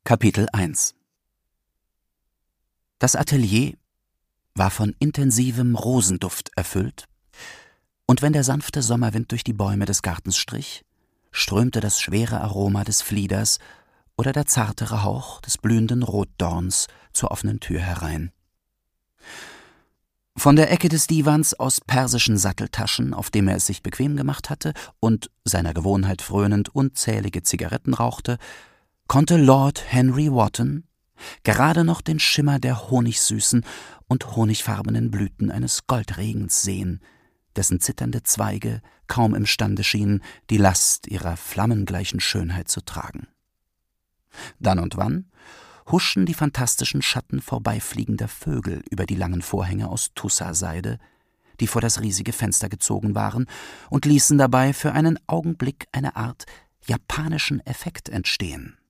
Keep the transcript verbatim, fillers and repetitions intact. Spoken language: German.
Kapitel eins. Das Atelier war von intensivem Rosenduft erfüllt, und wenn der sanfte Sommerwind durch die Bäume des Gartens strich, strömte das schwere Aroma des Flieders oder der zartere Hauch des blühenden Rotdorns zur offenen Tür herein. Von der Ecke des Divans aus persischen Satteltaschen, auf dem er es sich bequem gemacht hatte und, seiner Gewohnheit frönend, unzählige Zigaretten rauchte, konnte Lord Henry Wotton gerade noch den Schimmer der honigsüßen und honigfarbenen Blüten eines Goldregens sehen, dessen zitternde Zweige kaum imstande schienen, die Last ihrer flammengleichen Schönheit zu tragen. Dann und wann huschen die fantastischen Schatten vorbeifliegender Vögel über die langen Vorhänge aus Tussaseide, die vor das riesige Fenster gezogen waren, und ließen dabei für einen Augenblick eine Art japanischen Effekt entstehen.